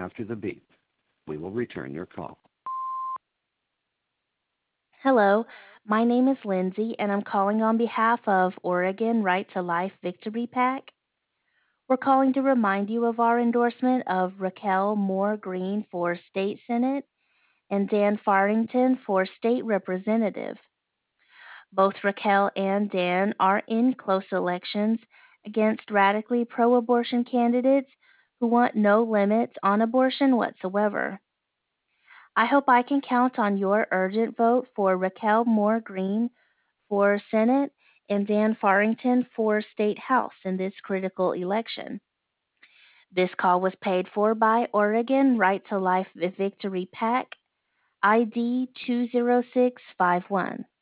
after the beep. We will return your call. Hello, my name is Lindsay, and I'm calling on behalf of Oregon Right to Life Victory PAC. We're calling to remind you of our endorsement of Raquel Moore Green for State Senate and Dan Farrington for State Representative. Both Raquel and Dan are in close elections against radically pro abortion candidates who want no limits on abortion whatsoever. I hope I can count on your urgent vote for Raquel Moore Green for Senate and Dan Farrington for State House in this critical election. This call was paid for by Oregon Right to Life Victory PAC, ID 20651.